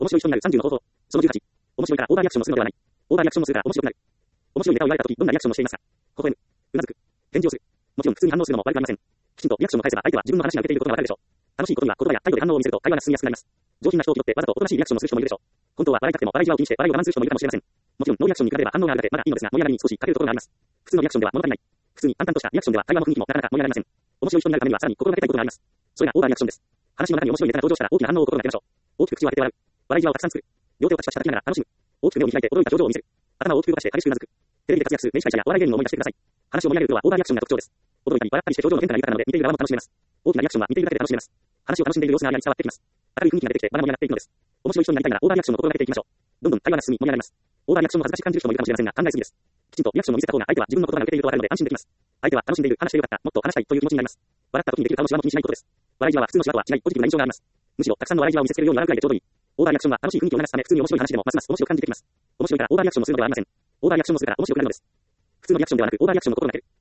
面白い人になる30の方法。その18。面白いからオーバーリアクションをするのではない。オーバーリアクションをするから面白くなる。面白いネタを言われたとき、どんなリアクションをしていますか？微笑む。うなずく。返事をする。もちろん普通に反応するのも悪くありません。きちんとリアクションを返せば相手は自分の話が受けていることがわかるでしょう。楽しいことには言葉や態度で反応を見せると会話が進みやすくなります。上品な人を気取ってわざとおとなしいリアクションをする人もいるでしょう。本当は笑いたくても笑い際を気にして笑いを我慢する人もいるかもしれません。もちろんノーリアクションに比べれば反応があるだけまだいいのですが、盛り上がりに少し欠けるところがあります。普通のリアクションでは物足りない。普通に淡々としたリアクションでは会話の雰囲気もなかなか盛り上がりません。面白い人になるためにはさらに心がけたいことがあります。それがオーバーリアクションです。話の中に面白いネタが登場したら大きな反応を心がけましょう。大きく口を開けて笑う。笑い際をたくさん作る。両手をパチパチ叩きながら楽しむ。大きく目を開いて驚いた表情を見せる。頭を大きく動かして激しくうなずく。テレビで活躍する名司会者やお笑い芸人を思い出してください。話を盛り上げるのはオーバーリアクションが特徴です。驚いたり笑ったりして表情の変化が豊かなので見ている側も楽しめます。大きなリアクションは見ているだけで楽しめます。話を楽しんでいる様子がありに伝わってきます。明るい雰囲気が出てきて場が盛り上がっていくのです。面白い人になりたいならオーバーリアクションを心がけていきましょう。どんどん会話が進み盛り上がります。オーバーリアクションを恥ずかしく感じる人もいるかもしれませんが考えすぎです。きちんとリアクションを見せた方が相手は自分の言葉が受けているとわかるので安心できます。相手は楽しんでいる、話してよかった、もっと話したいという気持ちになります。笑った時にできる顔のシワも気にしないことです。笑い際は普通のシワとは違いポジティブな印象があります。むしろたくさんの笑い際を見せつけるように笑うくらいでちょうどいい。オーバーリアクションは楽しい雰囲気を流すため普通に面白い話でもますます面白く感じてきます。面白いからオーバーリアクションをするのではありません。オーバーリアクションをするから面白くなるのです。普通のリアクションではなくオーバーリアクションを心がける。